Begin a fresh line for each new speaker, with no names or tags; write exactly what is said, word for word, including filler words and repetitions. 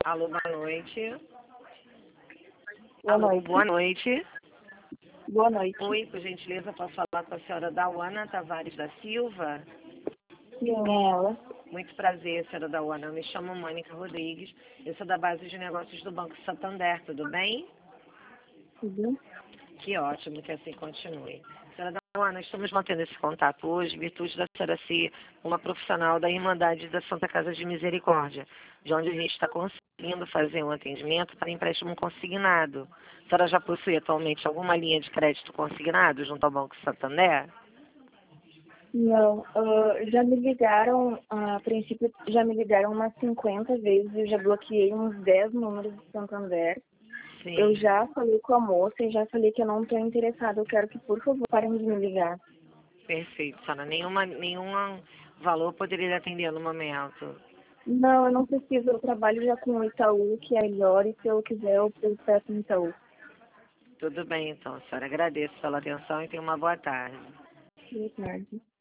Alô, boa noite.
Boa
Alô,
noite.
boa noite.
Boa noite.
Oi, por gentileza, posso falar com a senhora Dauana Tavares da Silva?
Sim, é ela.
Muito prazer, senhora Dauana. Eu me chamo Mônica Rodrigues. Eu sou da base de negócios do Banco Santander, tudo bem?
Tudo.
Que ótimo, que assim continue. Senhora Dauana, estamos mantendo esse contato hoje, em virtude da senhora ser uma profissional da Irmandade da Santa Casa de Misericórdia, de onde a gente está conseguindo fazer um atendimento para empréstimo consignado. A senhora já possui atualmente alguma linha de crédito consignado junto ao Banco Santander?
Não, ah, já me ligaram, a princípio, já me ligaram umas cinquenta vezes, eu já bloqueei uns dez números do Santander.
Sim.
Eu já falei com a moça e já falei que eu não estou interessada, eu quero que, por favor, parem de me ligar.
Perfeito, senhora. Nenhuma, nenhum valor poderia lhe atender no momento.
Não, eu não preciso, eu trabalho já com o Itaú, que é melhor, e se eu quiser, eu eu peço no Itaú.
Tudo bem, então, senhora. Agradeço pela atenção e tenha uma boa tarde.
Boa tarde.